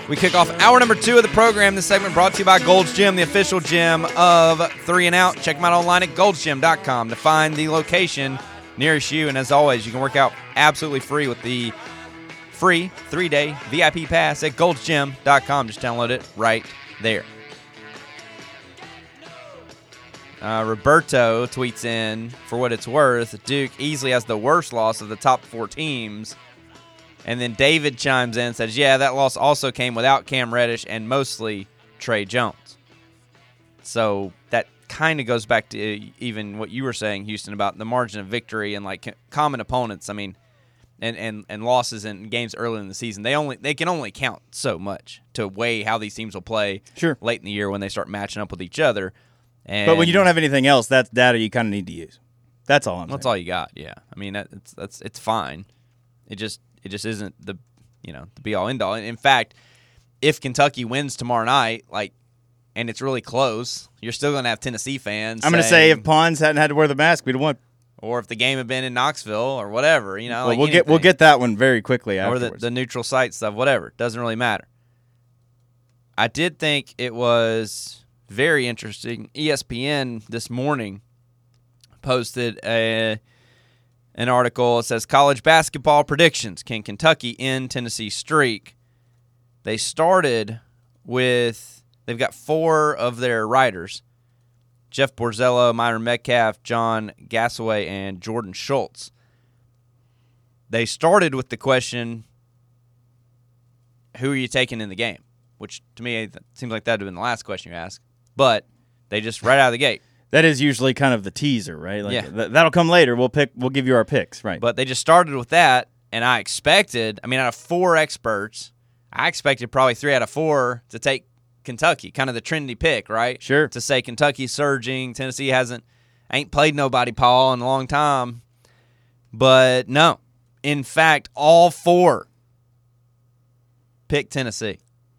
We kick off hour number 2 of the program. This segment brought to you by Gold's Gym, the official gym of 3 and Out. Check them out online at goldsgym.com to find the location nearest you. And as always, you can work out absolutely free with the free 3-day VIP pass at goldsgym.com. Just download it right there. Roberto tweets in, for what it's worth, Duke easily has the worst loss of the top 4 teams. And then David chimes in and says, yeah, that loss also came without Cam Reddish and mostly Trey Jones. So that kind of goes back to even what you were saying, Houston, about the margin of victory and like common opponents. I mean, and losses in games early in the season, they can only count so much to weigh how these teams will play late in the year when they start matching up with each other. But when you don't have anything else, that's data you kind of need to use. That's all I'm saying. That's all you got, yeah. I mean, it's fine. It just isn't the be all end all. In fact, if Kentucky wins tomorrow night, and it's really close, you're still going to have Tennessee fans. I'm going to say if Pons hadn't had to wear the mask, we'd have won. Or if the game had been in Knoxville or whatever, Well, we'll get that one very quickly afterwards. Or the neutral site stuff, whatever. Doesn't really matter. I did think it was very interesting. ESPN this morning posted an article. It says, college basketball predictions. Can Kentucky end Tennessee's streak? They started with, they've got 4 of their writers, Jeff Borzello, Myron Metcalf, John Gassaway, and Jordan Schultz. They started with the question, who are you taking in the game? Which, to me, it seems like that would have been the last question you asked. But they just, right out of the gate. That is usually kind of the teaser, right? That'll come later. We'll give you our picks, right? But they just started with that, and I expected, out of 4 experts, I expected probably 3 out of 4 to take Kentucky, kind of the trendy pick, right? Sure. To say Kentucky's surging, Tennessee ain't played nobody, Paul, in a long time. But no. In fact, all 4 picked Tennessee.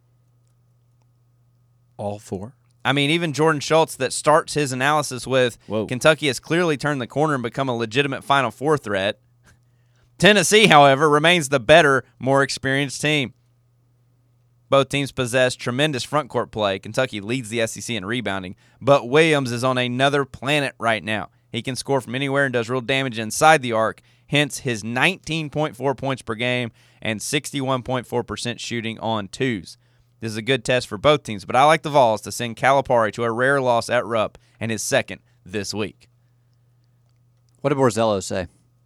All 4? Even Jordan Schultz, that starts his analysis with, Whoa. Kentucky has clearly turned the corner and become a legitimate Final Four threat. Tennessee, however, remains the better, more experienced team. Both teams possess tremendous front-court play. Kentucky leads the SEC in rebounding, but Williams is on another planet right now. He can score from anywhere and does real damage inside the arc, hence his 19.4 points per game and 61.4% shooting on twos. This is a good test for both teams, but I like the Vols to send Calipari to a rare loss at Rupp and his second this week. What did Borzello say?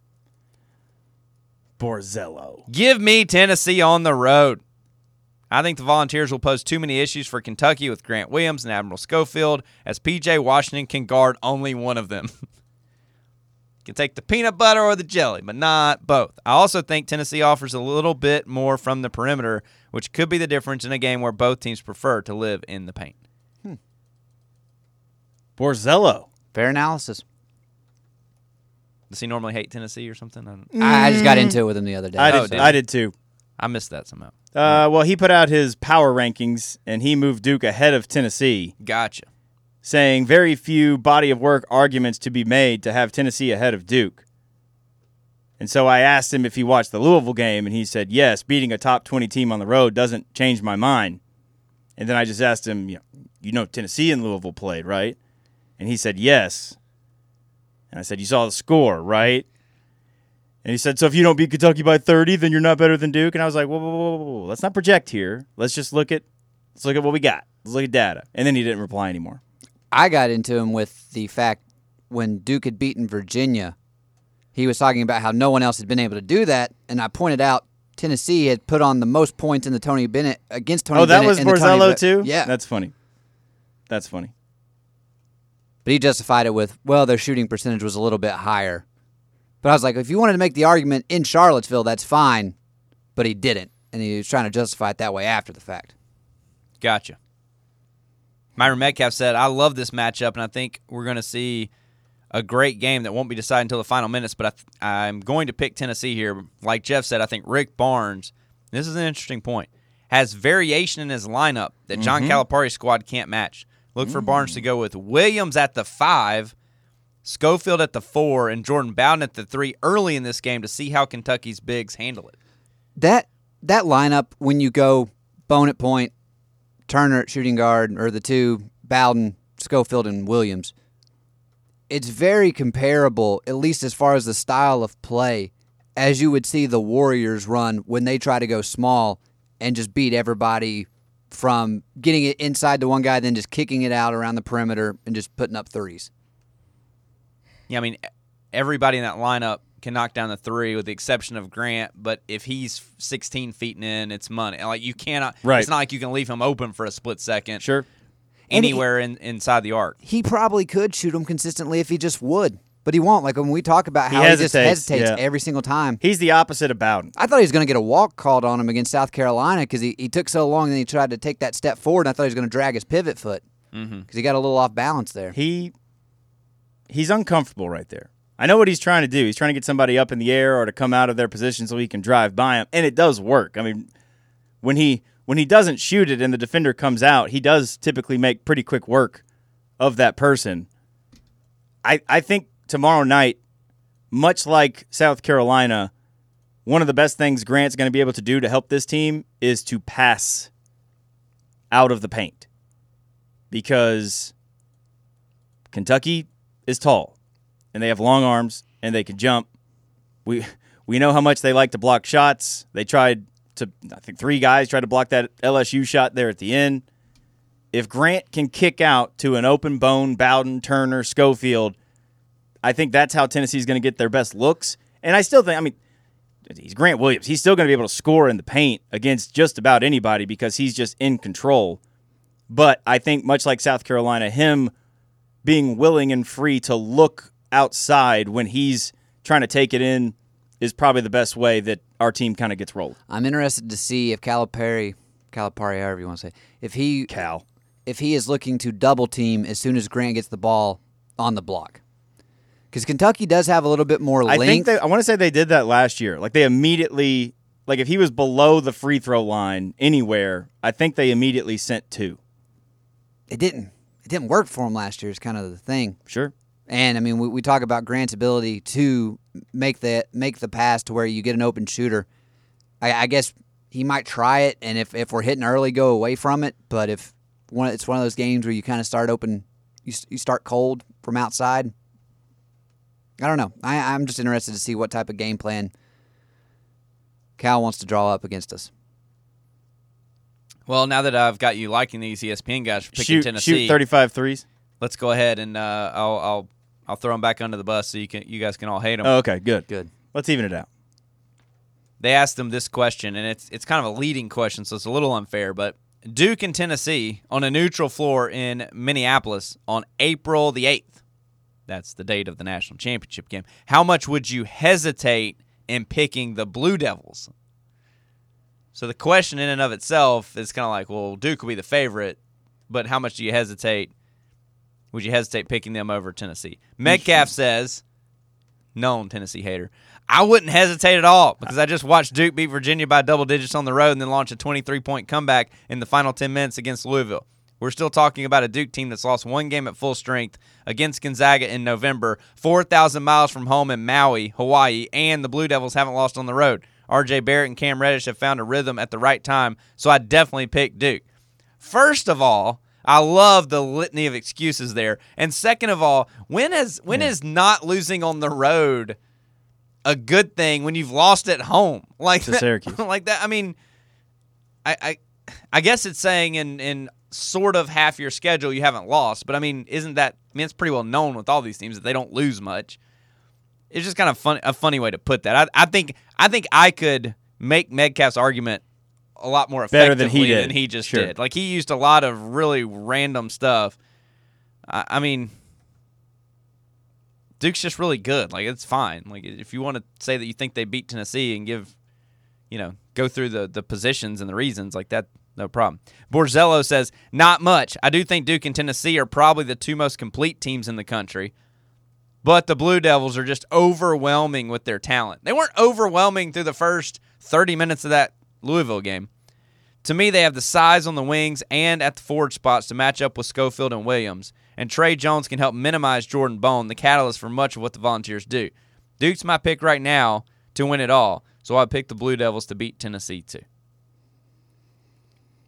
Borzello. Give me Tennessee on the road. I think the Volunteers will pose too many issues for Kentucky with Grant Williams and Admiral Schofield, as P.J. Washington can guard only one of them. Can take the peanut butter or the jelly, but not both. I also think Tennessee offers a little bit more from the perimeter, which could be the difference in a game where both teams prefer to live in the paint. Borzello. Fair analysis. Does he normally hate Tennessee or something? I just got into it with him the other day. I did too. I missed that somehow. Well, he put out his power rankings, and he moved Duke ahead of Tennessee. Gotcha. Saying very few body of work arguments to be made to have Tennessee ahead of Duke. And so I asked him if he watched the Louisville game, and he said, yes, beating a top 20 team on the road doesn't change my mind. And then I just asked him, you know Tennessee and Louisville played, right? And he said, yes. And I said, you saw the score, right? And he said, so if you don't beat Kentucky by 30, then you're not better than Duke? And I was like, whoa. Let's not project here. Let's just look at what we got. Let's look at data. And then he didn't reply anymore. I got into him with the fact when Duke had beaten Virginia, he was talking about how no one else had been able to do that, and I pointed out Tennessee had put on the most points in the Tony Bennett against Tony Bennett. Oh, that was Borzello too? Yeah. That's funny. But he justified it with, well, their shooting percentage was a little bit higher. But I was like, if you wanted to make the argument in Charlottesville, that's fine. But he didn't, and he was trying to justify it that way after the fact. Gotcha. Myron Metcalf said, I love this matchup, and I think we're going to see a great game that won't be decided until the final minutes, but I'm going to pick Tennessee here. Like Jeff said, I think Rick Barnes, this is an interesting point, has variation in his lineup that John Calipari's squad can't match. Look for Barnes to go with Williams at the 5, Schofield at the 4, and Jordan Bowden at the 3 early in this game to see how Kentucky's bigs handle it. That lineup, when you go Bone at point, Turner at shooting guard, or the two, Bowden, Schofield, and Williams. It's very comparable, at least as far as the style of play, as you would see the Warriors run when they try to go small and just beat everybody from getting it inside to one guy, then just kicking it out around the perimeter and just putting up threes. Yeah, I mean, everybody in that lineup can knock down the three with the exception of Grant, but if he's 16 feet in, it's money. Like, you cannot, Right. It's not like you can leave him open for a split second. Sure. Anywhere inside the arc. He probably could shoot them consistently if he just would, but he won't. Like when we talk about how he just hesitates yeah. every single time. He's the opposite of Bowden. I thought he was going to get a walk called on him against South Carolina because he took so long and then he tried to take that step forward, and I thought he was going to drag his pivot foot because he got a little off balance there. He's uncomfortable right there. I know what he's trying to do. He's trying to get somebody up in the air or to come out of their position so he can drive by him, and it does work. I mean, when he doesn't shoot it and the defender comes out, he does typically make pretty quick work of that person. I think tomorrow night, much like South Carolina, one of the best things Grant's going to be able to do to help this team is to pass out of the paint. Because Kentucky is tall, and they have long arms, and they can jump. We know how much they like to block shots. They tried to, I think 3 guys tried to block that LSU shot there at the end. If Grant can kick out to an open Bone, Bowden, Turner, Schofield, I think that's how Tennessee's going to get their best looks. And I still think, I mean, he's Grant Williams. He's still going to be able to score in the paint against just about anybody because he's just in control. But I think much like South Carolina, him being willing and free to look outside when he's trying to take it in is probably the best way that our team kind of gets rolled. I'm interested to see if Calipari, however you want to say, if he is looking to double team as soon as Grant gets the ball on the block. Because Kentucky does have a little bit more length. I want to say they did that last year. Like they immediately, like if he was below the free throw line anywhere, I think they immediately sent 2. It didn't work for him last year is kind of the thing. Sure. And I mean, we talk about Grant's ability to make the pass to where you get an open shooter. I guess he might try it, and if we're hitting early, go away from it. But if it's one of those games where you kind of start open, you start cold from outside. I don't know. I'm just interested to see what type of game plan Cal wants to draw up against us. Well, now that I've got you liking these ESPN guys for picking Tennessee, shoot 35 threes. Let's go ahead and I'll throw them back under the bus so you guys can all hate them. Oh, okay, good. Let's even it out. They asked them this question, and it's kind of a leading question, so it's a little unfair. But Duke and Tennessee on a neutral floor in Minneapolis on April the 8th. That's the date of the national championship game. How much would you hesitate in picking the Blue Devils? So the question in and of itself is kind of like, well, Duke will be the favorite, but how much do you hesitate? Would you hesitate picking them over Tennessee? Metcalf says, known Tennessee hater, I wouldn't hesitate at all because I just watched Duke beat Virginia by double digits on the road and then launch a 23-point comeback in the final 10 minutes against Louisville. We're still talking about a Duke team that's lost 1 game at full strength against Gonzaga in November, 4,000 miles from home in Maui, Hawaii, and the Blue Devils haven't lost on the road. R.J. Barrett and Cam Reddish have found a rhythm at the right time, so I definitely pick Duke. First of all, I love the litany of excuses there. And second of all, when is not losing on the road a good thing when you've lost at home? Like to Syracuse. Like that. I mean, I guess it's saying in sort of half your schedule you haven't lost, but I mean, it's pretty well known with all these teams that they don't lose much. It's just kind of a funny way to put that. I think I could make Metcalf's argument a lot more effectively than he just did. Like, he used a lot of really random stuff. I mean, Duke's just really good. Like, it's fine. Like, if you want to say that you think they beat Tennessee and go through the positions and the reasons like that, no problem. Borzello says, not much. I do think Duke and Tennessee are probably the 2 most complete teams in the country. But the Blue Devils are just overwhelming with their talent. They weren't overwhelming through the first 30 minutes of that Louisville game. To me, they have the size on the wings and at the forward spots to match up with Schofield and Williams. And Trey Jones can help minimize Jordan Bone, the catalyst for much of what the Volunteers do. Duke's my pick right now to win it all, so I pick the Blue Devils to beat Tennessee too.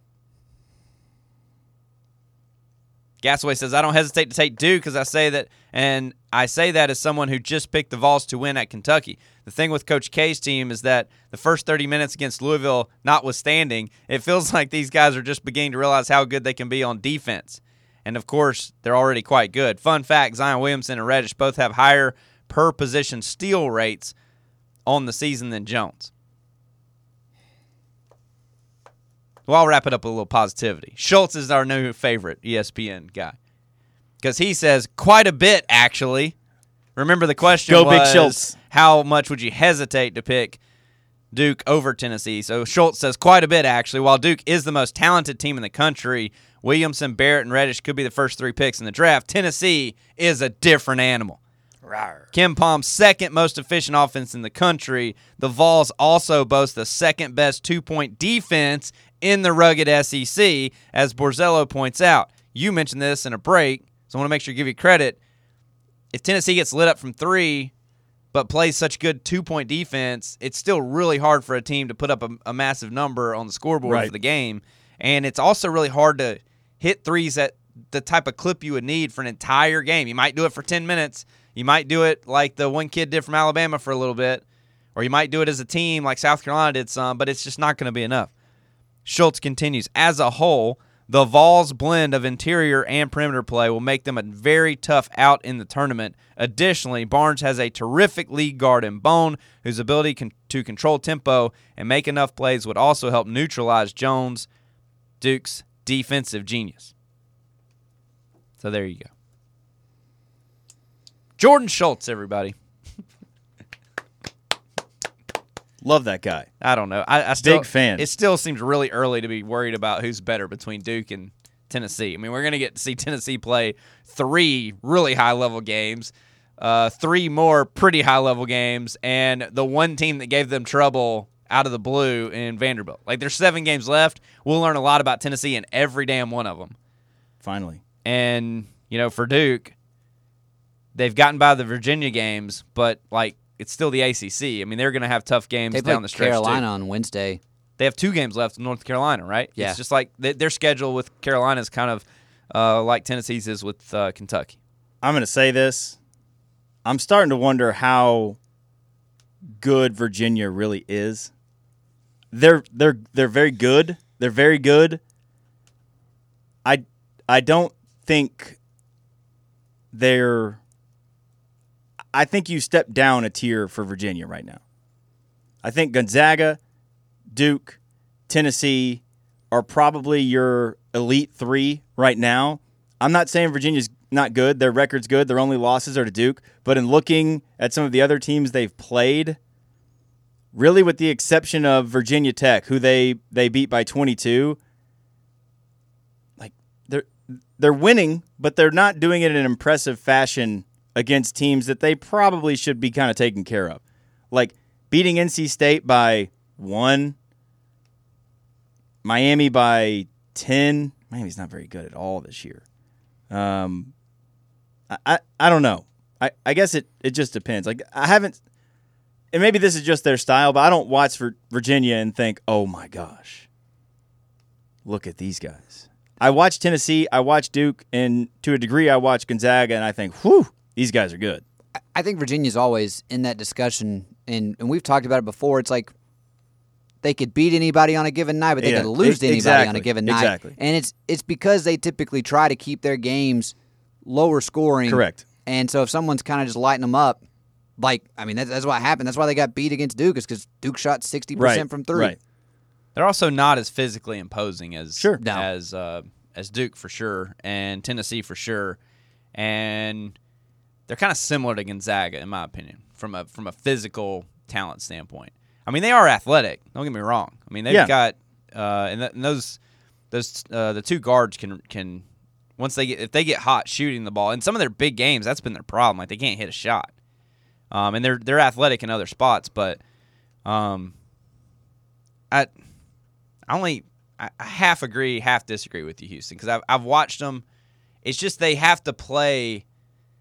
Gasaway says, I don't hesitate to take Duke because I say that as someone who just picked the Vols to win at Kentucky. The thing with Coach K's team is that the first 30 minutes against Louisville notwithstanding, it feels like these guys are just beginning to realize how good they can be on defense. And, of course, they're already quite good. Fun fact, Zion Williamson and Reddish both have higher per-position steal rates on the season than Jones. Well, I'll wrap it up with a little positivity. Schultz is our new favorite ESPN guy because he says quite a bit, actually. Remember the question Go was, Big Schultz. How much would you hesitate to pick Duke over Tennessee? So Schultz says quite a bit, actually. While Duke is the most talented team in the country, Williamson, Barrett, and Reddish could be the first 3 picks in the draft. Tennessee is a different animal. Rawr. Ken Palm's second most efficient offense in the country. The Vols also boast the second best 2-point defense in the rugged SEC, as Borzello points out. You mentioned this in a break, so I want to make sure to give you credit. If Tennessee gets lit up from 3 but plays such good 2-point defense, it's still really hard for a team to put up a massive number on the scoreboard for the game. And it's also really hard to hit threes at the type of clip you would need for an entire game. You might do it for 10 minutes. You might do it like the one kid did from Alabama for a little bit. Or you might do it as a team like South Carolina did some, but it's just not going to be enough. Schultz continues, as a whole, the Vols' blend of interior and perimeter play will make them a very tough out in the tournament. Additionally, Barnes has a terrific lead guard in Bone, whose ability to control tempo and make enough plays would also help neutralize Jones, Duke's defensive genius. So there you go. Jordan Schultz, everybody. Love that guy. I don't know. I still, Big fan. It still seems really early to be worried about who's better between Duke and Tennessee. I mean, we're going to get to see Tennessee play 3 really high-level games, 3 more pretty high-level games, and the one team that gave them trouble out of the blue in Vanderbilt. Like, there's 7 games left. We'll learn a lot about Tennessee in every damn one of them. Finally. And, for Duke, they've gotten by the Virginia games, but, it's still the ACC. I mean, they're going to have tough games down the stretch. Carolina on Wednesday. They have 2 games left in North Carolina, right? Yeah. It's just like their schedule with Carolina is kind of like Tennessee's is with Kentucky. I'm going to say this. I'm starting to wonder how good Virginia really is. They're very good. They're very good. I don't think they're. I think you step down a tier for Virginia right now. I think Gonzaga, Duke, Tennessee are probably your elite 3 right now. I'm not saying Virginia's not good. Their record's good. Their only losses are to Duke. But in looking at some of the other teams they've played, really with the exception of Virginia Tech, who they beat by 22, they're winning, but they're not doing it in an impressive fashion against teams that they probably should be kind of taking care of. Like beating NC State by 1, Miami by 10. Miami's not very good at all this year. I don't know. I guess it just depends. Like I haven't, and maybe this is just their style, but I don't watch for Virginia and think, oh my gosh, look at these guys. I watch Tennessee, I watch Duke, and to a degree I watch Gonzaga, and I think, whew, these guys are good. I think Virginia's always in that discussion, and we've talked about it before. It's like they could beat anybody on a given night, but they could lose to anybody on a given night. Exactly. And it's because they typically try to keep their games lower scoring. Correct. And so if someone's kind of just lighting them up, that's what happened. That's why they got beat against Duke, is because Duke shot 60% from 3. Right. They're also not as physically imposing as No. as Duke for sure, and Tennessee for sure, and they're kind of similar to Gonzaga in my opinion from a physical talent standpoint. I mean, they are athletic. Don't get me wrong. I mean, they've got and those the 2 guards can once if they get hot shooting the ball in some of their big games, that's been their problem. Like they can't hit a shot, and they're athletic in other spots, but I half agree, half disagree with you, Houston, because I've watched them. It's just they have to play.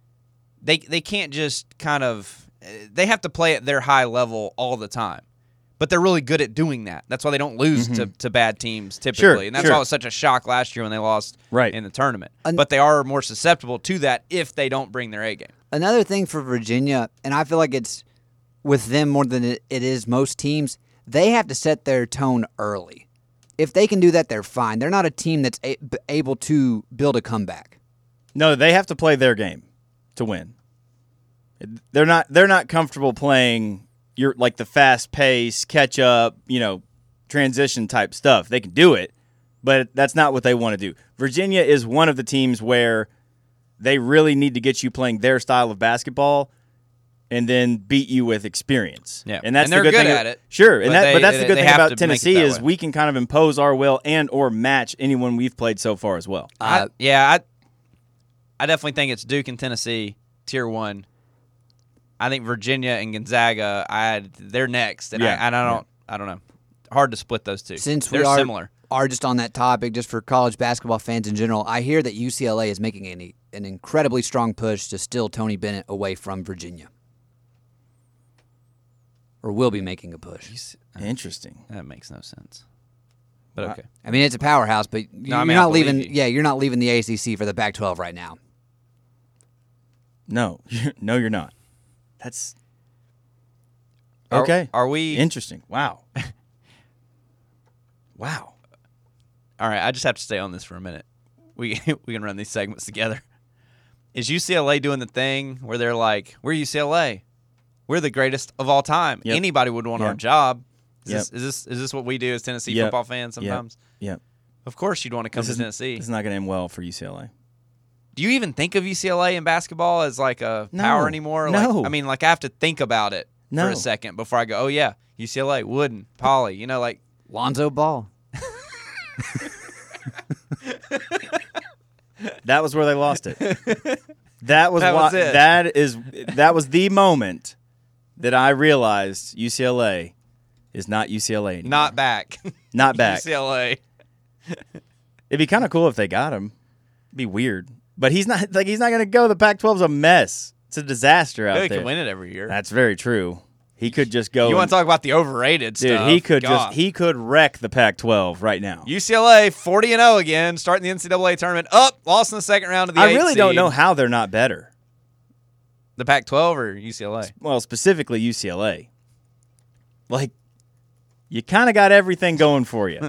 They can't just kind of. They have to play at their high level all the time, But they're really good at doing that. That's why they don't lose to bad teams typically. Sure, And that's sure. why it was such a shock last year when they lost Right. in the tournament. But they are more susceptible to that if they don't bring their A game. Another thing for Virginia, and I feel like it's with them more than it is most teams, they have to set their tone early. If they can do that, they're fine. They're not a team that's able to build a comeback. No, they have to play their game to win. They're not comfortable playing the fast pace, catch up, transition type stuff. They can do it, but that's not what they want to do. Virginia is one of the teams where they really need to get you playing their style of basketball and then beat you with experience. Yeah. And that's And they're the good good thing. at it. Sure. But But that's the good they thing have about to make it Tennessee that is way. we can kind of impose our will and or match anyone we've played so far as well. I definitely think it's Duke and Tennessee, Tier 1. I think Virginia and Gonzaga, they're next. And Yeah. I don't know. Hard to split those two. Since they're we similar. are just on that topic, just for college basketball fans in general, I hear that UCLA is making an incredibly strong push to steal Tony Bennett away from Virginia. Or will be making a push. Interesting. That makes no sense. But okay. I mean, it's a powerhouse, but you're I not believe leaving. you. Yeah, you're not leaving the ACC for the Pac-12 right now. No. No, you're not. That's okay. Are we Interesting. Wow. Wow. All right, I just have to stay on this for a minute. We can run these segments together. Is UCLA doing the thing where they're like, "We're UCLA, we're the greatest of all time. Yep. Anybody would want our Yep. job." Yep. Is this what we do as Tennessee Yep. football fans sometimes? Yep. Of course, you'd want to come to Tennessee. It's not going to end well for UCLA. Do you even think of UCLA in basketball as like a No. power anymore? No. Like, I have to think about it for No. a second before I go, "Oh yeah, UCLA, Wooden, Poly." Like Lonzo Ball. That was where they lost it. That was it. That was the moment that I realized UCLA is not UCLA anymore. not back, Not back. UCLA. It'd be kind of cool if they got him. It'd be weird. But he's not going to go. The Pac-12's a mess. It's a disaster out They there. can win it every year. That's very true. He could just go. You want to talk about the overrated Dude, stuff? he could wreck the Pac-12 right now. UCLA 40-0 again, starting the NCAA tournament. Lost in the second round of the I 8th really don't seed. know how they're not better. The Pac-12 or UCLA. Well, specifically UCLA. Like, you kind of got everything going for you.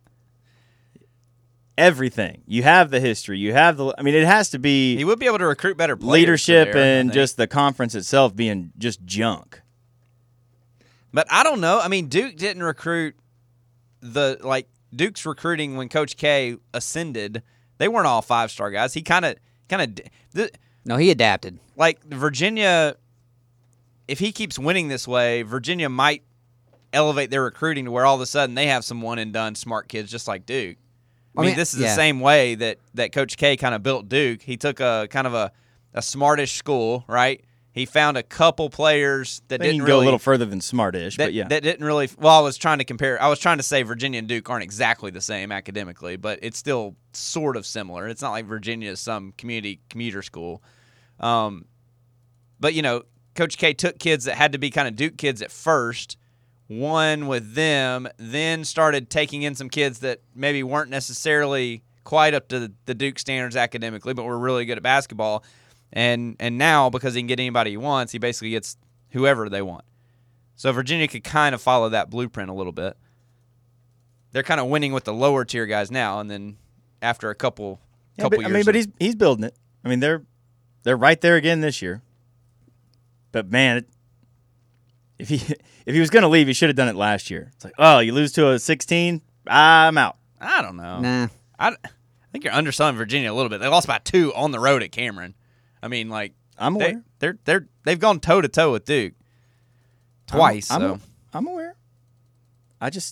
Everything. You have the history. You have the. I mean, it has to be He would be able to recruit better players. leadership there, I and think. just the conference itself being just junk. But I don't know. Duke didn't recruit Duke's recruiting when Coach K ascended. They weren't all 5-star guys. He kind of No, he adapted. like Virginia. If he keeps winning this way, Virginia might elevate their recruiting to where all of a sudden they have some one and done smart kids just like Duke. I mean, this is the same way that Coach K kind of built Duke. He took a kind of a smartish school, right? He found a couple players that I think didn't you can really go a little further than smartish, that, but yeah. that didn't really. Well, I was trying to say Virginia and Duke aren't exactly the same academically, but it's still sort of similar. It's not like Virginia is some commuter school. But Coach K took kids that had to be kind of Duke kids at first, won with them, then started taking in some kids that maybe weren't necessarily quite up to the Duke standards academically, but were really good at basketball. And now, because he can get anybody he wants, he basically gets whoever they want. So Virginia could kind of follow that blueprint a little bit. They're kind of winning with the lower tier guys now, and then after a couple years. But he's building it. I mean, they're right there again this year. But man, if he was going to leave, he should have done it last year. It's like, oh, you lose to a 16, I'm out. I don't know. Nah. I think you're underselling Virginia a little bit. They lost by 2 on the road at Cameron. I'm aware. They've gone toe to toe with Duke twice. I'm aware. I'm just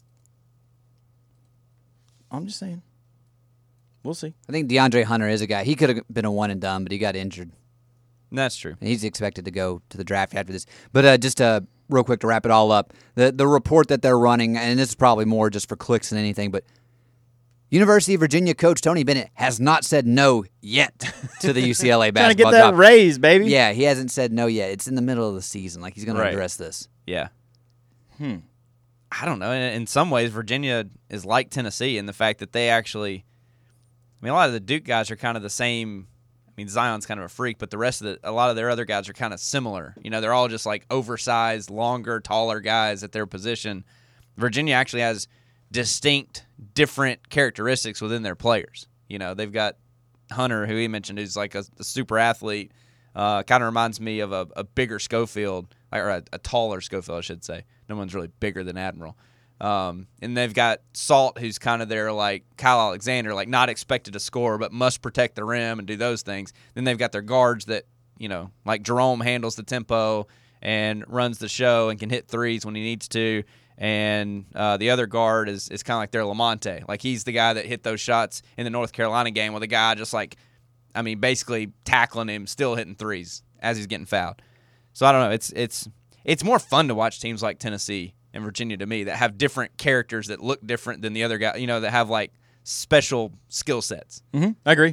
saying. We'll see. I think DeAndre Hunter is a guy. He could have been a one and done, but he got injured. That's true. And he's expected to go to the draft after this. But just real quick to wrap it all up, the report that they're running, and this is probably more just for clicks than anything, but University of Virginia coach Tony Bennett has not said no yet to the UCLA Trying to basketball get that job. raise, baby. Yeah, he hasn't said no yet. It's in the middle of the season. Like, he's going to address this. Yeah. I don't know. In some ways, Virginia is like Tennessee in the fact that they actually, a lot of the Duke guys are kind of the same. Zion's kind of a freak, but a lot of their other guys are kind of similar. They're all just like oversized, longer, taller guys at their position. Virginia actually has distinct, different characteristics within their players. They've got Hunter, who he mentioned, who's like a super athlete. Kind of reminds me of a bigger Schofield, or a taller Schofield, I should say. No one's really bigger than Admiral. And they've got Salt, who's kind of their like Kyle Alexander, like not expected to score, but must protect the rim and do those things. Then they've got their guards that, like Jerome handles the tempo and runs the show and can hit threes when he needs to. And the other guard is kind of like their Lamonte. Like he's the guy that hit those shots in the North Carolina game with a guy just like, basically tackling him, still hitting threes as he's getting fouled. So I don't know. It's more fun to watch teams like Tennessee and Virginia to me that have different characters that look different than the other guy, that have like special skill sets. Mm-hmm. I agree.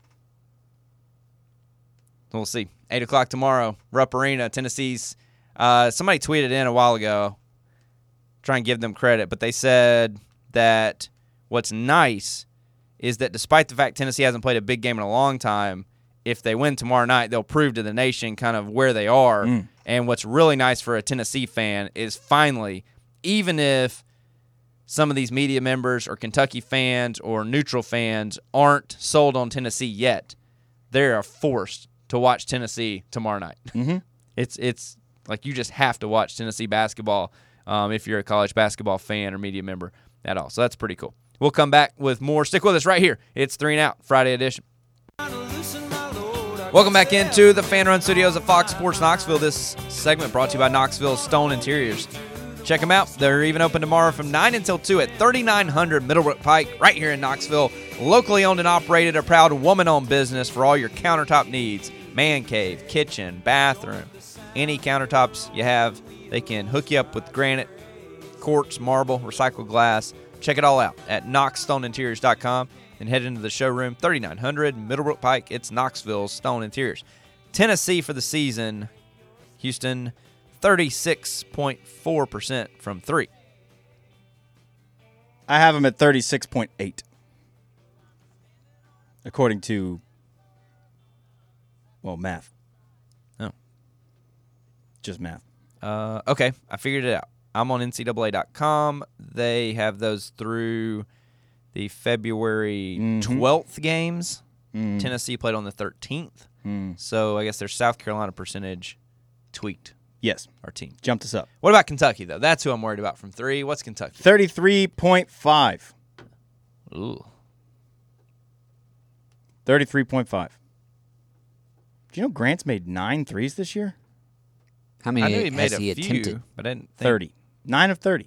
So we'll see. 8 o'clock tomorrow, Rupp Arena, Tennessee's. Somebody tweeted in a while ago, try and give them credit, but they said that what's nice is that despite the fact Tennessee hasn't played a big game in a long time, if they win tomorrow night, they'll prove to the nation kind of where they are. And what's really nice for a Tennessee fan is finally, even if some of these media members or Kentucky fans or neutral fans aren't sold on Tennessee yet, they are forced to watch Tennessee tomorrow night. Mm-hmm. It's like you just have to watch Tennessee basketball if you're a college basketball fan or media member at all. So that's pretty cool. We'll come back with more. Stick with us right here. It's 3 and Out, Friday edition. Welcome back into the Fan Run Studios of Fox Sports Knoxville. This segment brought to you by Knoxville Stone Interiors. Check them out. They're even open tomorrow from 9 until 2 at 3900 Middlebrook Pike, right here in Knoxville. Locally owned and operated, a proud woman-owned business for all your countertop needs. Man cave, kitchen, bathroom, any countertops you have, they can hook you up with granite, quartz, marble, recycled glass. Check it all out at knoxstoneinteriors.com and head into the showroom, 3900 Middlebrook Pike. It's Knoxville Stone Interiors. Tennessee for the season, Houston, 36.4% from 3. I have them at 36.8, according to, math. Oh. Just math. Okay, I figured it out. I'm on NCAA.com. They have those through the February 12th games. Tennessee played on the 13th. So I guess their South Carolina percentage tweaked. Yes. Our team. Jumped us up. What about Kentucky, though? That's who I'm worried about from 3. What's Kentucky? 33.5. Ooh. 33.5. Do you know Grant's made 9 threes this year? How many I knew he made has he a few, attempted? but I didn't think. 30. 9 of 30.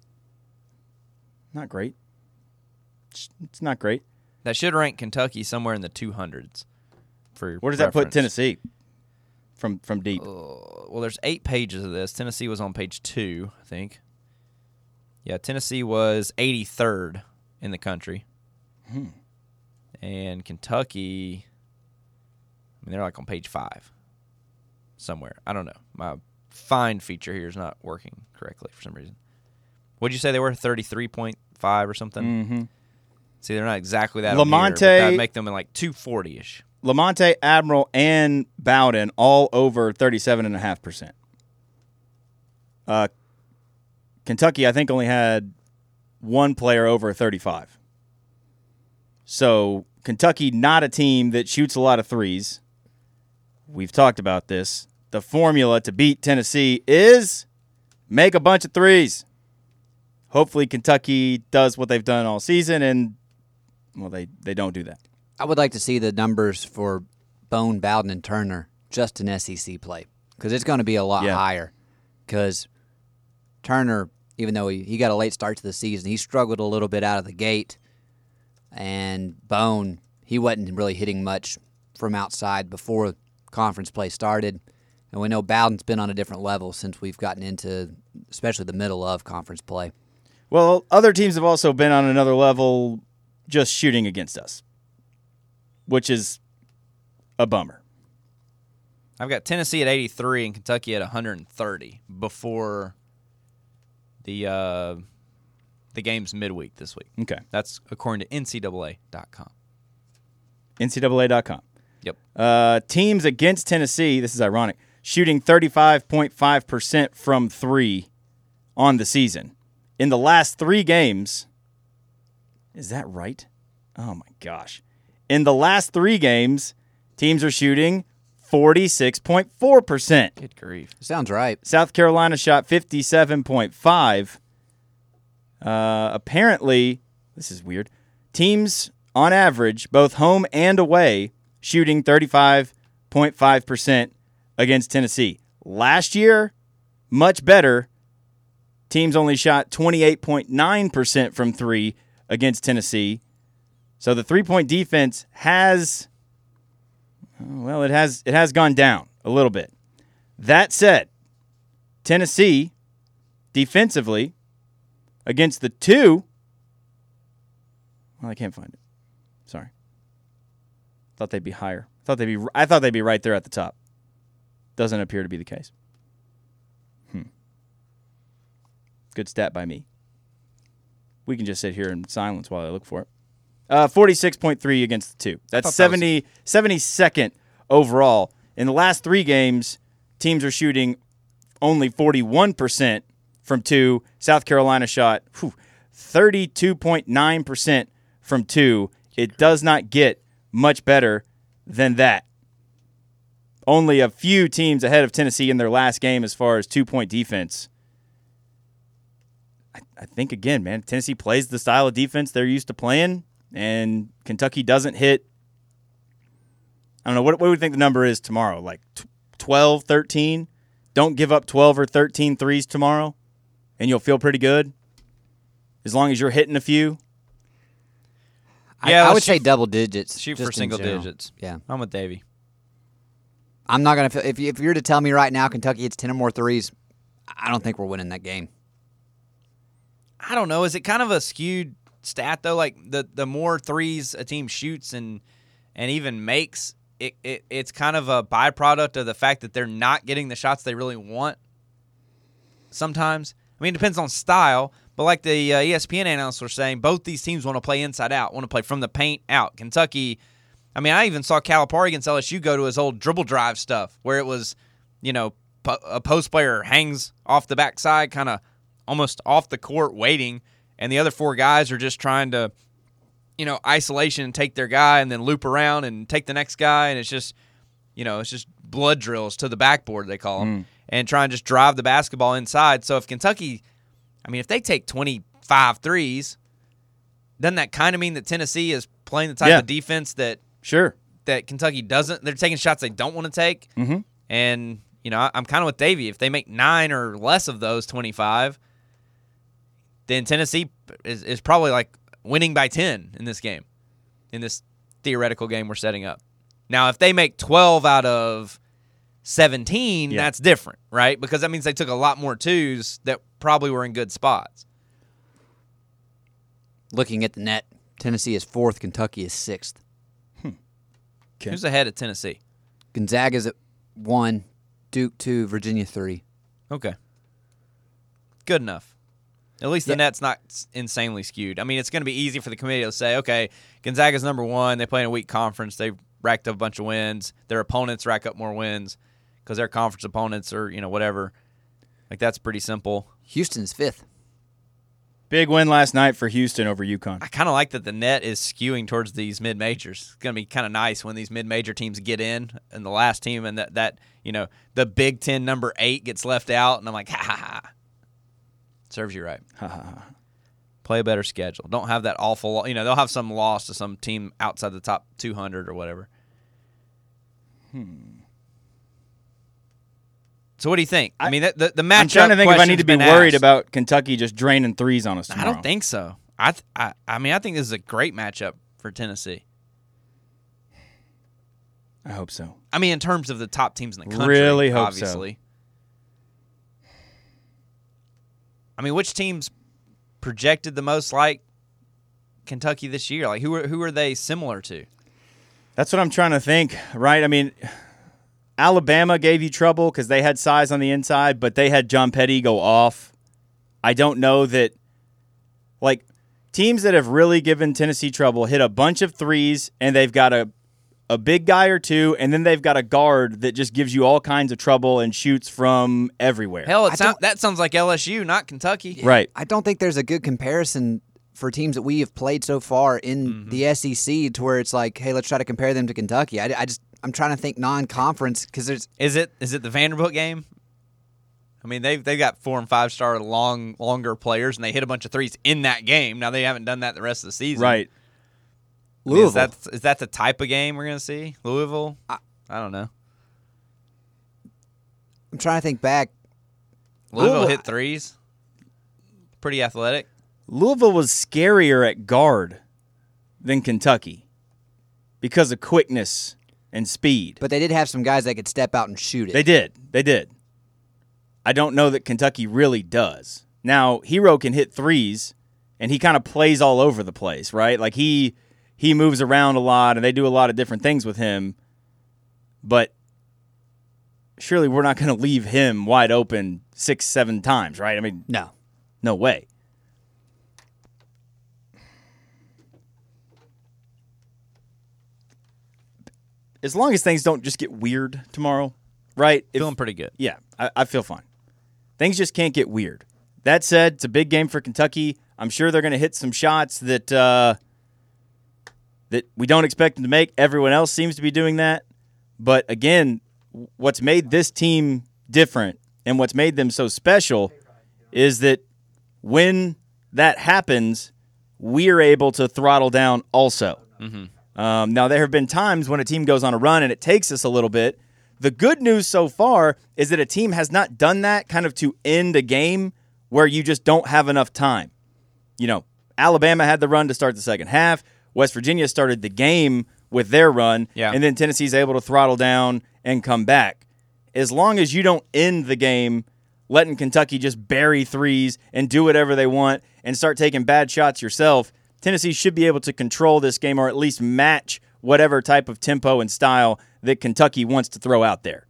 Not great. It's not great. That should rank Kentucky somewhere in the 200s. For Where does that put reference. Tennessee from deep? Well, there's 8 pages of this. Tennessee was on page 2, I think. Yeah, Tennessee was 83rd in the country. And Kentucky, they're like on page 5 somewhere. I don't know. My find feature here is not working correctly for some reason. What did you say they were? 33.5 or something? Mm-hmm. See, they're not exactly that. Lamonte, but that'd make them in like 240-ish. Lamonte, Admiral, and Bowden all over 37.5%. Kentucky, I think, only had one player over 35. So Kentucky, not a team that shoots a lot of threes. We've talked about this. The formula to beat Tennessee is make a bunch of threes. Hopefully Kentucky does what they've done all season, and, they don't do that. I would like to see the numbers for Bone, Bowden, and Turner just in SEC play, because it's going to be a lot higher. Because Turner, even though he got a late start to the season, he struggled a little bit out of the gate. And Bone, he wasn't really hitting much from outside before conference play started. And we know Bowden's been on a different level since we've gotten into, especially the middle of conference play. Well, other teams have also been on another level just shooting against us, which is a bummer. I've got Tennessee at 83 and Kentucky at 130 before the games midweek this week. Okay. That's according to NCAA.com. NCAA.com. Yep. Teams against Tennessee, this is ironic, shooting 35.5% from three on the season. In the last 3 games, is that right? Oh, my gosh. In the last 3 games, teams are shooting 46.4%. Good grief. Sounds right. South Carolina shot 57.5%. Apparently, this is weird, teams on average, both home and away, shooting 35.5% against Tennessee. Last year, much better. Teams only shot 28.9% from 3 against Tennessee. So the 3-point defense has, well, it has gone down a little bit. That said, Tennessee, defensively, against the 2, well, I can't find it. Sorry. Thought they'd be higher. I thought they'd be right there at the top. Doesn't appear to be the case. Good stat by me. We can just sit here in silence while I look for it. 46.3 against the 2. That's 72nd overall. In the last 3 games, teams are shooting only 41% from 2. South Carolina shot 32.9% from 2. It does not get much better than that. Only a few teams ahead of Tennessee in their last game as far as 2-point defense. I think, again, man, Tennessee plays the style of defense they're used to playing, and Kentucky doesn't hit. I don't know. What do you think the number is tomorrow? Like 12, 13? Don't give up 12 or 13 threes tomorrow, and you'll feel pretty good as long as you're hitting a few. I would say double digits. Shoot just for single in general. digits. Yeah. I'm with Davey. I'm not going to – if you're to tell me right now Kentucky hits 10 or more threes, I don't think we're winning that game. I don't know. Is it kind of a skewed stat, though? Like, the more threes a team shoots and even makes, it's kind of a byproduct of the fact that they're not getting the shots they really want sometimes. I mean, it depends on style, but like the ESPN analysts were saying, both these teams want to play inside out, want to play from the paint out. Kentucky, I mean, I even saw Calipari against LSU go to his old dribble drive stuff where it was, a post player hangs off the backside, kind of almost off the court waiting, and the other 4 guys are just trying to, isolation and take their guy and then loop around and take the next guy, and it's just blood drills to the backboard, they call them, and try and just drive the basketball inside. So if Kentucky, if they take 25 threes, doesn't that kind of mean that Tennessee is playing the type of defense that Kentucky doesn't? They're taking shots they don't want to take, and I'm kind of with Davey. If they make 9 or less of those 25, then Tennessee is probably like winning by 10 in this game, in this theoretical game we're setting up. Now, if they make 12 out of 17, that's different, right? Because that means they took a lot more 2s that probably were in good spots. Looking at the net, Tennessee is 4th, Kentucky is 6th. Okay. Who's ahead of Tennessee? Gonzaga's at 1, Duke 2, Virginia 3. Okay. Good enough. At least the net's not insanely skewed. I mean, it's going to be easy for the committee to say, okay, Gonzaga's number 1. They play in a weak conference. They've racked up a bunch of wins. Their opponents rack up more wins because their conference opponents are, whatever. Like, that's pretty simple. Houston's 5th. Big win last night for Houston over UConn. I kind of like that the net is skewing towards these mid-majors. It's going to be kind of nice when these mid-major teams get in and the last team and that the Big Ten number 8 gets left out, and I'm like, ha, ha, ha. Serves you right. Ha, ha, ha. Play a better schedule. Don't have that awful, they'll have some loss to some team outside the top 200 or whatever. So what do you think? I mean, the matchup. I'm trying to think if I need to be worried asked. about Kentucky just draining threes on us tomorrow. I don't think so. I think this is a great matchup for Tennessee. I hope so. I mean, in terms of the top teams in the country, Really hope obviously. so. I mean, which teams projected the most like Kentucky this year? Like, who are they similar to? That's what I'm trying to think, right? I mean, Alabama gave you trouble because they had size on the inside, but they had John Petty go off I don't know that, like, teams that have really given Tennessee trouble hit a bunch of threes, and they've got a big guy or two, and then they've got a guard that just gives you all kinds of trouble and shoots from everywhere. Hell, that sounds like LSU, not Kentucky. Right. I don't think there's a good comparison for teams that we have played so far in the SEC to where it's like, hey, let's try to compare them to Kentucky. I'm trying to think non-conference because there's. Is it the Vanderbilt game? I mean, they've got 4 and 5 star longer players, and they hit a bunch of threes in that game. Now they haven't done that the rest of the season. Right. I mean, Louisville. is that the type of game we're going to see? Louisville? I don't know. I'm trying to think back. Louisville hit threes. Pretty athletic. Louisville was scarier at guard than Kentucky because of quickness and speed. But they did have some guys that could step out and shoot it. They did. I don't know that Kentucky really does. Now, Hero can hit threes, and he kind of plays all over the place, right? Like, he moves around a lot, and they do a lot of different things with him. But surely we're not going to leave him wide open 6-7 times, right? I mean, no way. As long as things don't just get weird tomorrow, right? Feeling pretty good. Yeah, I feel fine. Things just can't get weird. That said, it's a big game for Kentucky. I'm sure they're going to hit some shots that that we don't expect them to make. Everyone else seems to be doing that. But again, what's made this team different and what's made them so special is that when that happens, we're able to throttle down also. Now, there have been times when a team goes on a run and it takes us a little bit. The good news so far is that a team has not done that kind of to end a game where you just don't have enough time. You know, Alabama had the run to start the second half. West Virginia started the game with their run, and then Tennessee's able to throttle down and come back. As long as you don't end the game letting Kentucky just bury threes and do whatever they want and start taking bad shots yourself, Tennessee should be able to control this game or at least match whatever type of tempo and style that Kentucky wants to throw out there.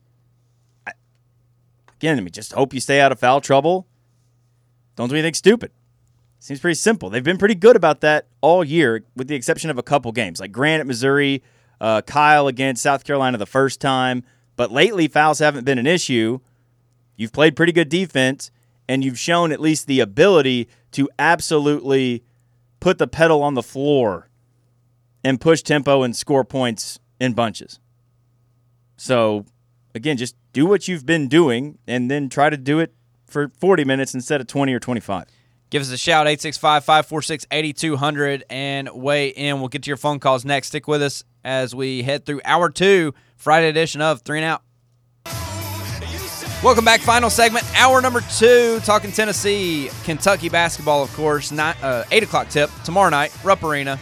Again, I mean, just hope you stay out of foul trouble. Don't do anything stupid. Seems pretty simple. They've been pretty good about that all year, with the exception of a couple games, like Grant at Missouri, Kyle against South Carolina the first time. But lately, fouls haven't been an issue. You've played pretty good defense, and you've shown at least the ability to absolutely put the pedal on the floor and push tempo and score points in bunches. So, again, just do what you've been doing and then try to do it for 40 minutes instead of 20 or 25. Give us a shout, 865-546-8200, and weigh in. We'll get to your phone calls next. Stick with us as we head through Hour 2, Friday edition of 3 and Out. Welcome back. Final segment, Hour number 2, talking Tennessee, Kentucky basketball, of course. 8 o'clock tip tomorrow night, Rupp Arena.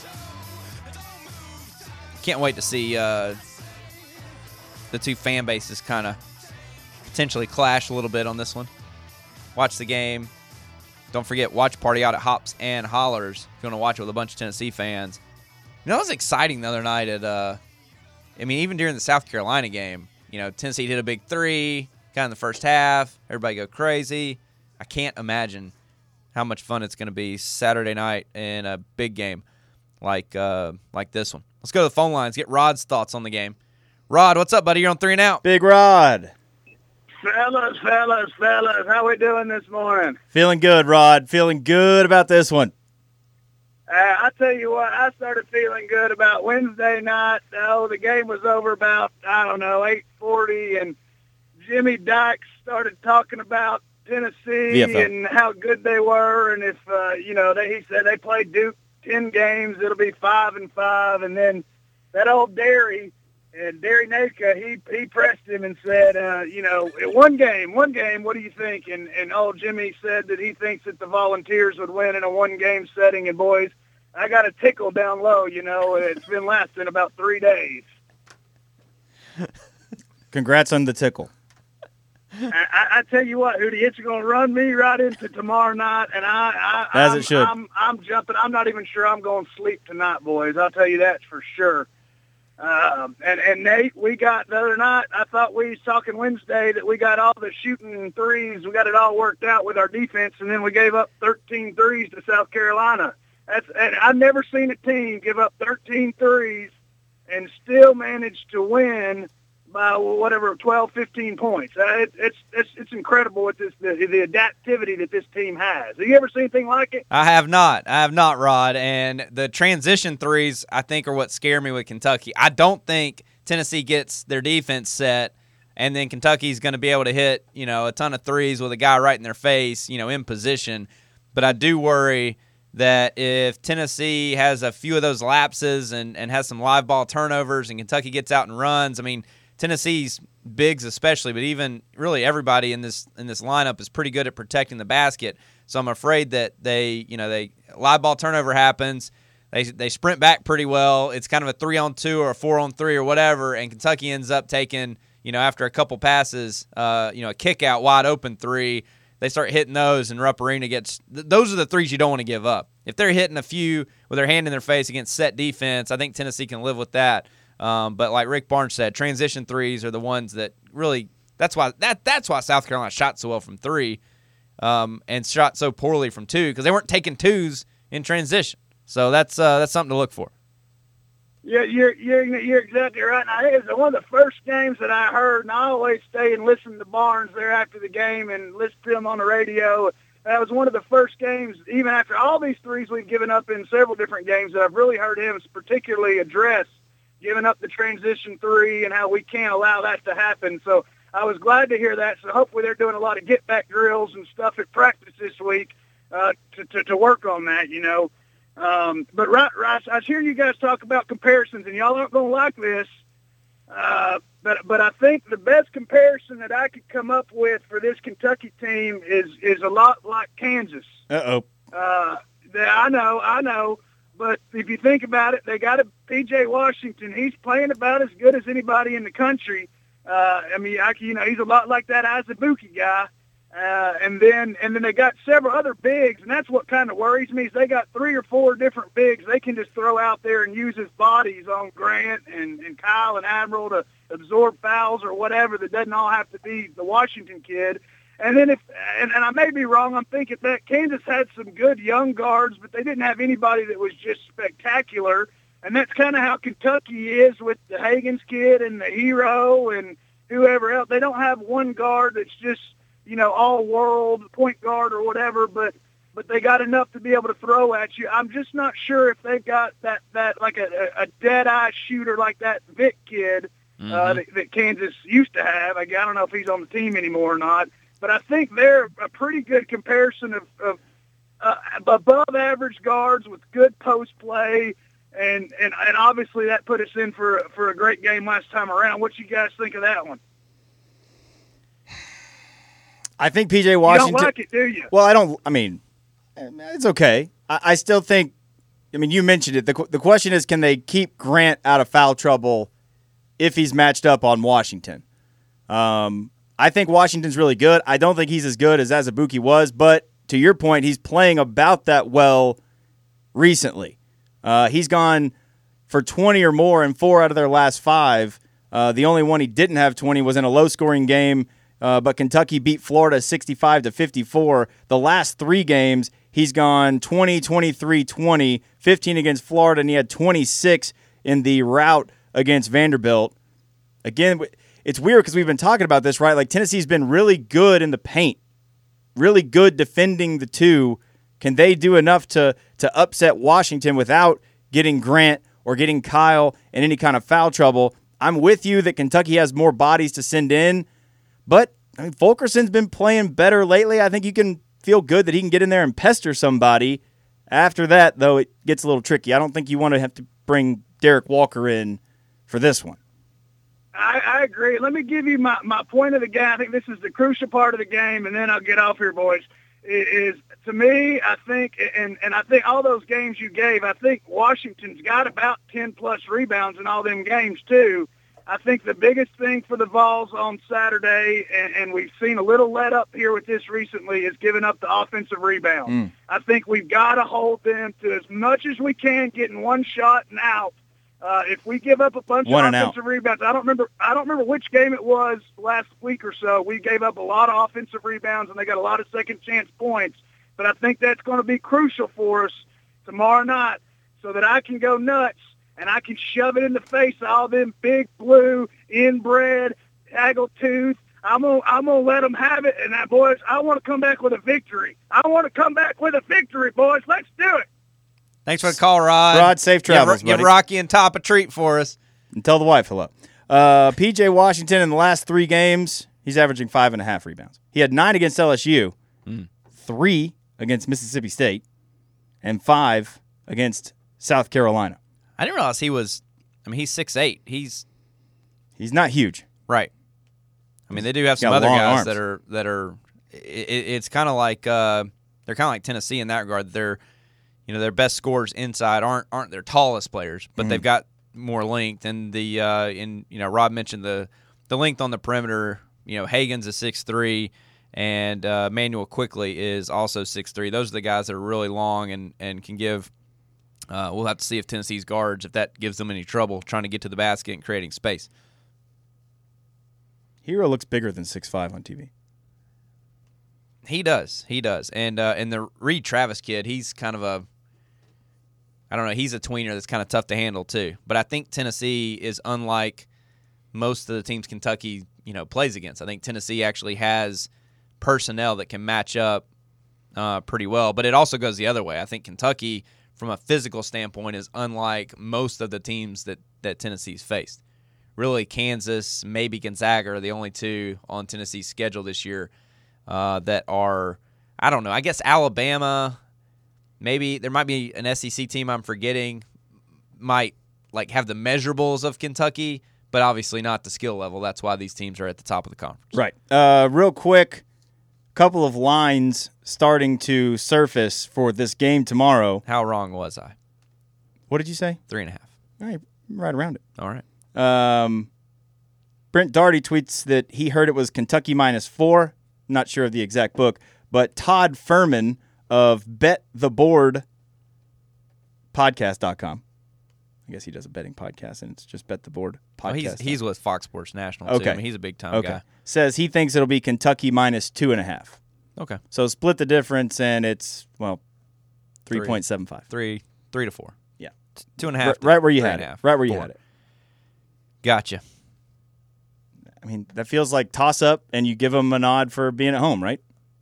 Can't wait to see the two fan bases kind of potentially clash a little bit on this one. Watch the game. Don't forget, watch Party Out at Hops and Hollers if you want to watch it with a bunch of Tennessee fans. You know, it was exciting the other night even during the South Carolina game. You know, Tennessee hit a big three, kind of in the first half. Everybody go crazy. I can't imagine how much fun it's going to be Saturday night in a big game like this one. Let's go to the phone lines, get Rod's thoughts on the game. Rod, what's up, buddy? You're on 3 and Out. Big Rod. Fellas, how we doing this morning? Feeling good, Rod. Feeling good about this one. I tell you what, I started feeling good about Wednesday night. The game was over about, 8:40, and Jimmy Dykes started talking about Tennessee and how good they were, and if, he said they played Duke 10 games, it'll be 5-5, and then that old Derry Naka, he pressed him and said, one game, what do you think? And old Jimmy said that he thinks that the Volunteers would win in a one-game setting. And, boys, I got a tickle down low, it's been lasting about 3 days. Congrats on the tickle. I tell you what, Hootie, it's going to run me right into tomorrow night, and As it should. I'm jumping. I'm not even sure I'm going to sleep tonight, boys. I'll tell you that for sure. And Nate, we got the other night, I thought we was talking Wednesday that we got all the shooting threes. We got it all worked out with our defense, and then we gave up 13 threes to South Carolina. And I've never seen a team give up 13 threes and still manage to win by whatever 12, 15 points. It's incredible what the adaptivity that this team has. Have you ever seen anything like it? I have not, Rod. And the transition threes, I think, are what scare me with Kentucky. I don't think Tennessee gets their defense set, and then Kentucky's going to be able to hit, a ton of threes with a guy right in their face, in position. But I do worry that if Tennessee has a few of those lapses and has some live ball turnovers and Kentucky gets out and runs, Tennessee's bigs especially, but even really everybody in this lineup is pretty good at protecting the basket. So I'm afraid that they live ball turnover happens. They sprint back pretty well. It's kind of a 3-on-2 or a 4-on-3 or whatever, and Kentucky ends up taking, after a couple passes, a kick out wide open three. They start hitting those, and Rupp Arena gets – those are the threes you don't want to give up. If they're hitting a few with their hand in their face against set defense, I think Tennessee can live with that. But like Rick Barnes said, transition threes are the ones that really – that's why South Carolina shot so well from three and shot so poorly from two, because they weren't taking twos in transition. So that's something to look for. Yeah, you're exactly right. Now, it was one of the first games that I heard, and I always stay and listen to Barnes there after the game and listen to him on the radio. That was one of the first games, even after all these threes we've given up in several different games, that I've really heard him particularly address giving up the transition three and how we can't allow that to happen. So I was glad to hear that. So hopefully they're doing a lot of get-back drills and stuff at practice this week to work on that, But Rice, I hear you guys talk about comparisons, and y'all aren't going to like this. But I think the best comparison that I could come up with for this Kentucky team is a lot like Kansas. I know. But if you think about it, they got a P.J. Washington. He's playing about as good as anybody in the country. He's a lot like that Azubuike guy. And then they got several other bigs, and that's what kind of worries me is they got 3 or 4 different bigs they can just throw out there and use as bodies on Grant and Kyle and Admiral to absorb fouls or whatever. That doesn't all have to be the Washington kid. And then and I may be wrong, I'm thinking that Kansas had some good young guards, but they didn't have anybody that was just spectacular. And that's kind of how Kentucky is with the Hagens kid and the Hero and whoever else. They don't have one guard that's just, all-world point guard or whatever, but they got enough to be able to throw at you. I'm just not sure if they've got that like a dead-eye shooter like that Vic kid that Kansas used to have. I don't know if he's on the team anymore or not, but I think they're a pretty good comparison of above-average guards with good post play, and obviously that put us in for a great game last time around. What you guys think of that one? I think P.J. Washington. You don't like it, do you? Well, I don't. It's okay. I still think. You mentioned it. The question is, can they keep Grant out of foul trouble if he's matched up on Washington? I think Washington's really good. I don't think he's as good as Azubuike was, but to your point, he's playing about that well recently. He's gone for 20 or more in 4 out of their last 5. The only one he didn't have 20 was in a low-scoring game. But Kentucky beat Florida 65-54. The last 3 games, he's gone 20, 23, 20, 15 against Florida, and he had 26 in the rout against Vanderbilt. Again, it's weird because we've been talking about this, right? Like Tennessee's been really good in the paint, really good defending the 2. Can they do enough to upset Washington without getting Grant or getting Kyle in any kind of foul trouble? I'm with you that Kentucky has more bodies to send in. But Fulkerson's been playing better lately. I think you can feel good that he can get in there and pester somebody. After that, though, it gets a little tricky. I don't think you want to have to bring Derek Walker in for this one. I agree. Let me give you my point of the game. I think this is the crucial part of the game, and then I'll get off here, boys. Is to me, I think, and I think all those games you gave, I think Washington's got about 10-plus rebounds in all them games, too. I think the biggest thing for the Vols on Saturday, and we've seen a little let up here with this recently, is giving up the offensive rebound. I think we've got to hold them to as much as we can, getting one shot and out. If we give up a bunch One of and out. offensive rebounds, I don't remember which game it was last week or so. We gave up a lot of offensive rebounds, and they got a lot of second chance points. But I think that's going to be crucial for us tomorrow night, so that I can go nuts and I can shove it in the face of all them big blue, inbred, tooth. I'm gonna let them have it, and that, boys, I want to come back with a victory. Boys. Let's do it. Thanks for the call, Rod. Rod, safe travels, Give buddy. Rocky and Top a treat for us. And tell the wife hello. P.J. Washington in the last 3 games, he's averaging 5.5 rebounds. He had 9 against LSU, 3 against Mississippi State, and 5 against South Carolina. I didn't realize he was. I mean, he's 6'8". He's not huge. right. I mean, they do have some got other long guys arms. that are. It's kind of like they're kind of like Tennessee in that regard. Their best scorers inside aren't their tallest players, but they've got more length. And Rob mentioned the length on the perimeter. Hagen's a 6'3", and Manuel Quickly is also 6'3". Those are the guys that are really long and can give. We'll have to see if Tennessee's guards, if that gives them any trouble trying to get to the basket and creating space. Hero looks bigger than 6'5" on TV. He does. And the Reed Travis kid, he's kind of he's a tweener that's kind of tough to handle too. But I think Tennessee is unlike most of the teams Kentucky, plays against. I think Tennessee actually has personnel that can match up pretty well. But it also goes the other way. I think Kentucky, from a physical standpoint, is unlike most of the teams that Tennessee's faced. Really, Kansas, maybe Gonzaga are the only two on Tennessee's schedule this year that are, I don't know, I guess Alabama, maybe there might be an SEC team I'm forgetting, might have the measurables of Kentucky, but obviously not the skill level. That's why these teams are at the top of the conference. Right. Real quick, couple of lines starting to surface for this game tomorrow. How wrong was I? What did you say? 3.5. All right, right around it. All right. Brent Darty tweets that he heard it was Kentucky -4. Not sure of the exact book, but Todd Furman of BetTheBoard.podcast.com. I guess he does a betting podcast, and it's just Bet the Board podcast. He's with Fox Sports National, too. Okay. I mean, he's a big-time guy. Says he thinks it'll be Kentucky -2.5. Okay. So split the difference, and it's, 3.75. 3 to 4. Yeah. 2.5. Right where you had 3.5. it. Right where you 4. had it. Gotcha. I mean, that feels like toss-up, and you give them a nod for being at home, right?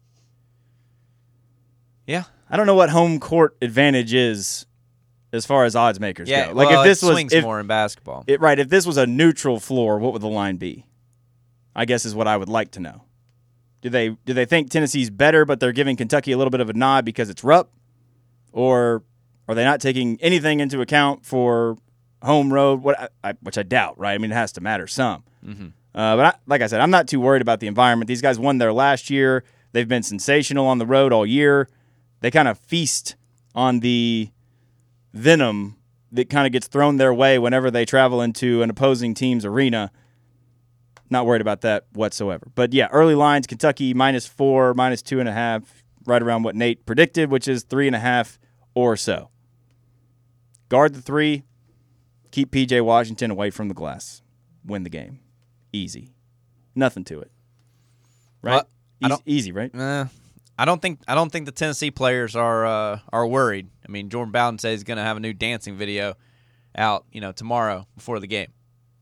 Yeah. I don't know what home court advantage is as far as odds makers Yeah. go. Well, if this it swings more in basketball. if this was a neutral floor, what would the line be? I guess is what I would like to know. Do they think Tennessee's better, but they're giving Kentucky a little bit of a nod because it's Rupp, or are they not taking anything into account for home road? Which I doubt, right? I mean, it has to matter some. Mm-hmm. But like I said, I'm not too worried about the environment. These guys won there last year. They've been sensational on the road all year. They kind of feast on the venom that kind of gets thrown their way whenever they travel into an opposing team's arena. Not worried about that whatsoever. But yeah, early lines, Kentucky -4, -2.5, right around what Nate predicted, which is 3.5 or so. Guard the 3, keep P.J. Washington away from the glass. Win the game. Easy. Nothing to it. Right? Easy, right? I don't think the Tennessee players are worried. I mean, Jordan Bowden says he's going to have a new dancing video out, tomorrow before the game.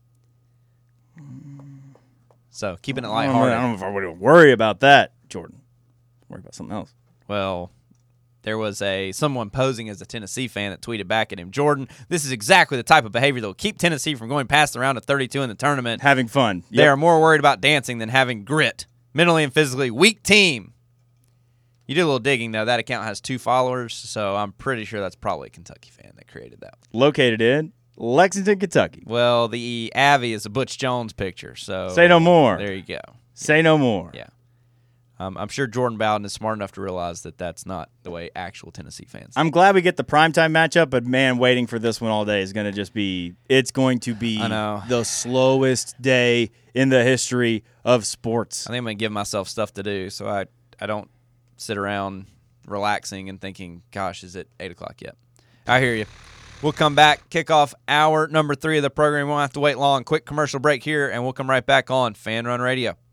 So keeping it lighthearted. I don't know if I would worry about that, Jordan. Worry about something else. Well, there was someone posing as a Tennessee fan that tweeted back at him, Jordan, this is exactly the type of behavior that will keep Tennessee from going past the round of 32 in the tournament. Having fun. They are more worried about dancing than having grit. Mentally and physically weak team. You do a little digging, though. That account has 2 followers, so I'm pretty sure that's probably a Kentucky fan that created that. Located in Lexington, Kentucky. Well, the Abbey is a Butch Jones picture, so say no more. There you go. Say no more. Yeah. I'm sure Jordan Bowden is smart enough to realize that that's not the way actual Tennessee fans. I'm glad we get the primetime matchup, but man, waiting for this one all day is going to just be – it's going to be the slowest day in the history of sports. I think I'm going to give myself stuff to do, so I don't sit around relaxing and thinking, gosh, is it 8 o'clock yet? I hear you. We'll come back, kick off hour number 3 of the program. We won't have to wait long. Quick commercial break here, and we'll come right back on Fan Run Radio.